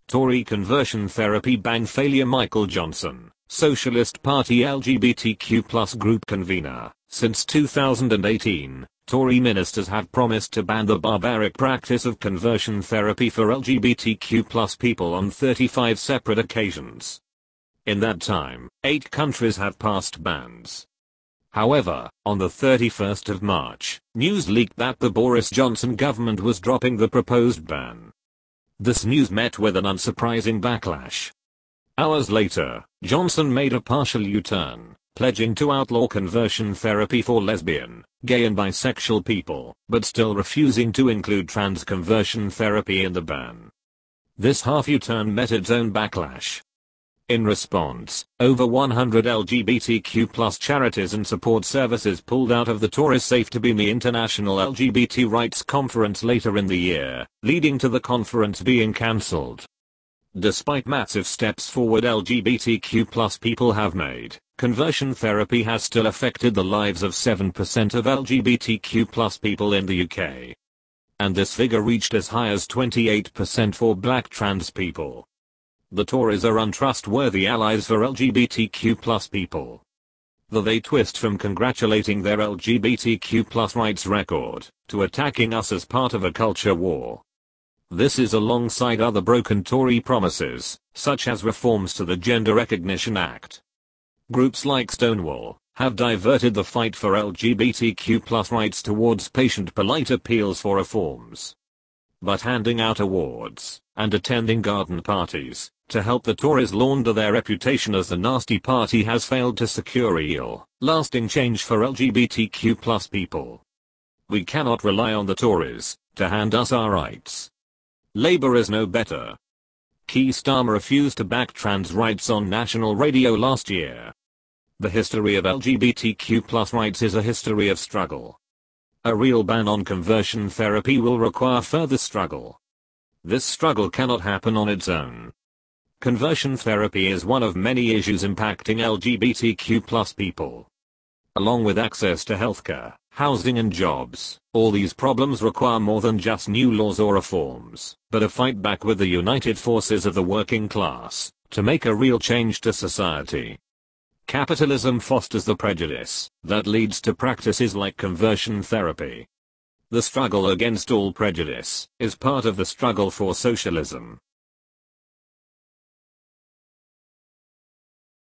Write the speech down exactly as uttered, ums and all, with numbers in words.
Tory conversion therapy ban failure. Michael Johnson, Socialist Party L G B T Q plus group convener. Since two thousand eighteen, Tory ministers have promised to ban the barbaric practice of conversion therapy for L G B T Q plus people on thirty-five separate occasions. In that time, eight countries have passed bans. However, on the thirty-first of March, news leaked that the Boris Johnson government was dropping the proposed ban. This news met with an unsurprising backlash. Hours later, Johnson made a partial U-turn, pledging to outlaw conversion therapy for lesbian, gay and bisexual people, but still refusing to include trans conversion therapy in the ban. This half U-turn met its own backlash. In response, over one hundred L G B T Q plus charities and support services pulled out of the Tories' Safe to Be Me International L G B T Rights Conference later in the year, leading to the conference being cancelled. Despite massive steps forward L G B T Q plus people have made, conversion therapy has still affected the lives of seven percent of L G B T Q plus people in the U K. And this figure reached as high as twenty-eight percent for black trans people. The Tories are untrustworthy allies for L G B T Q plus people. The they twist from congratulating their L G B T Q plus rights record, to attacking us as part of a culture war. This is alongside other broken Tory promises, such as reforms to the Gender Recognition Act. Groups like Stonewall have diverted the fight for L G B T Q plus rights towards patient-polite appeals for reforms. But handing out awards, and attending garden parties, to help the Tories launder their reputation as the nasty party has failed to secure real, lasting change for L G B T Q plus people. We cannot rely on the Tories to hand us our rights. Labour is no better. Keir Starmer refused to back trans rights on national radio last year. The history of L G B T Q plus rights is a history of struggle. A real ban on conversion therapy will require further struggle. This struggle cannot happen on its own. Conversion therapy is one of many issues impacting L G B T Q plus people. Along with access to healthcare, housing and jobs, all these problems require more than just new laws or reforms, but a fight back with the united forces of the working class, to make a real change to society. Capitalism fosters the prejudice that leads to practices like conversion therapy. The struggle against all prejudice is part of the struggle for socialism.